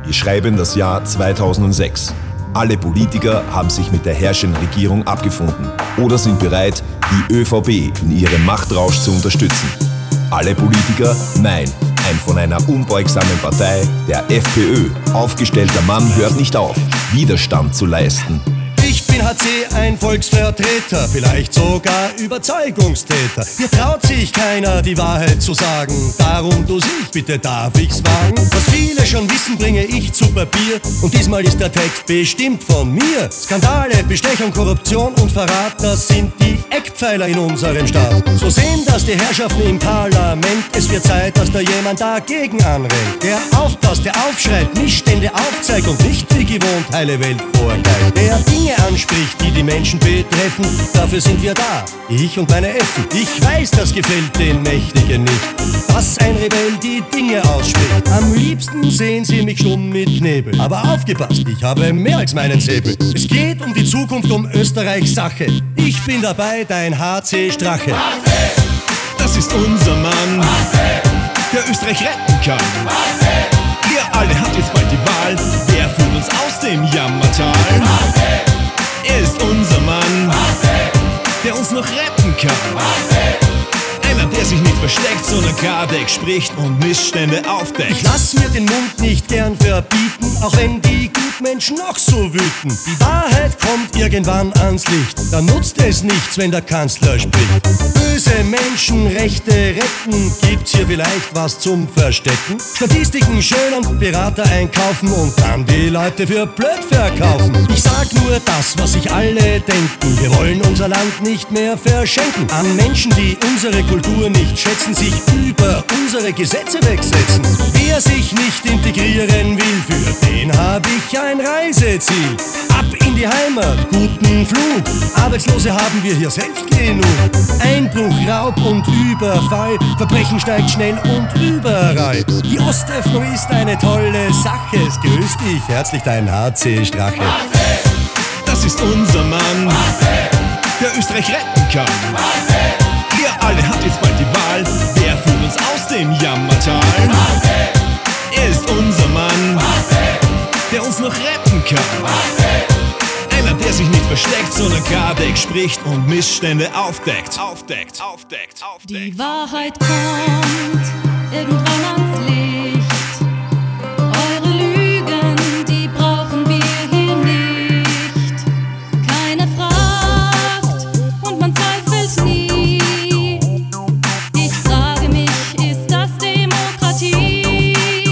Wir schreiben das Jahr 2006. Alle Politiker haben sich mit der herrschenden Regierung abgefunden oder sind bereit, die ÖVP in ihrem Machtrausch zu unterstützen. Alle Politiker, nein, ein von einer unbeugsamen Partei, der FPÖ, aufgestellter Mann hört nicht auf, Widerstand zu leisten. Ich bin HC, ein Volksvertreter, vielleicht sogar Überzeugungstäter. Hier traut sich keiner, die Wahrheit zu sagen. Darum tu's ich, bitte darf ich's wagen. Was viele schon wissen, bringe ich zu Papier. Und diesmal ist der Text bestimmt von mir. Skandale, Bestechung, Korruption und Verrat, das sind die Eckpfeiler in unserem Staat. So sehen das die Herrschaften im Parlament. Es wird Zeit, dass da jemand dagegen anrennt. Der aufpasst, der aufschreit, Missstände aufzeigt und nicht wie gewohnt heile Welt vorgeigt. Der Dinge anspricht, die die Menschen betreffen, dafür sind wir da, ich und meine Effen. Ich weiß, das gefällt den Mächtigen nicht, dass ein Rebell die Dinge ausspricht. Am liebsten sehen sie mich stumm mit Nebel, aber aufgepasst, ich habe mehr als meinen Säbel. Es geht um die Zukunft, um Österreichs Sache. Ich bin dabei, dein HC Strache. Das ist unser Mann, der Österreich retten kann. Ihr alle habt jetzt bald die Wahl, wer führt uns aus dem Jammertal? Er ist unser Mann, der uns noch retten kann. Einer, der sich nicht versteckt, sondern Klartext spricht und Missstände aufdeckt. Ich lass mir den Mund nicht gern verbieten, auch wenn die Gutmenschen noch so wüten. Die Wahrheit kommt irgendwann ans Licht, dann nutzt es nichts, wenn der Kanzler spricht. Böse Menschen Rechte retten, gibt's hier vielleicht was zum Verstecken? Statistiken schön und Berater einkaufen und dann die Leute für blöd verkaufen. Ich sag nur das, was sich alle denken, wir wollen unser Land nicht mehr verschenken an Menschen, die unsere Kultur nicht schätzen, sich über unsere Gesetze wegsetzen. Wer sich nicht integrieren will, für den hab ich ein Reiseziel. Ab in die Heimat, guten Flug, Arbeitslose haben wir hier selbst genug. Einbruch, Raub und Überfall, Verbrechen steigt schnell und überall. Die Ostöffnung ist eine tolle Sache, es grüßt dich herzlich dein HC Strache. Das ist unser Mann, der Österreich retten kann. Ihr alle habt jetzt bald die Wahl, wer führt uns aus dem Jammertal? Er ist unser Mann, der uns noch retten kann. Einer, der sich nicht versteckt, sondern Klartext spricht und Missstände aufdeckt. Die Wahrheit kommt irgendwann ans Licht. Eure Lügen, die brauchen wir hier nicht. Keiner fragt und man zweifelt's nie. Ich frage mich, ist das Demokratie?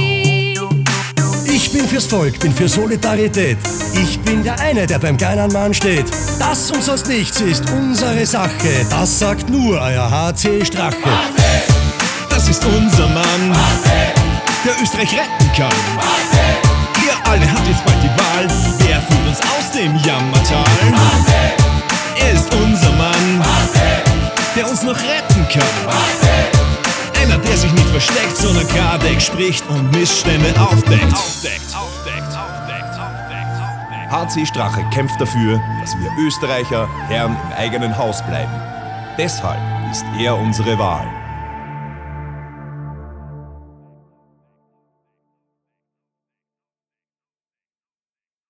Ich bin fürs Volk, bin für Solidarität. Ich bin der eine, der beim kleinen Mann steht. Das und sonst nichts ist unsere Sache. Das sagt nur euer HC Strache. Das ist unser Mann, der Österreich retten kann. Ihr alle habt jetzt bald die Wahl, wer führt uns aus dem Jammertal? Er ist unser Mann, der uns noch retten kann. Einer, der sich nicht versteckt, sondern Klartext spricht und Missstände aufdeckt. HC Strache kämpft dafür, dass wir Österreicher Herren im eigenen Haus bleiben. Deshalb ist er unsere Wahl.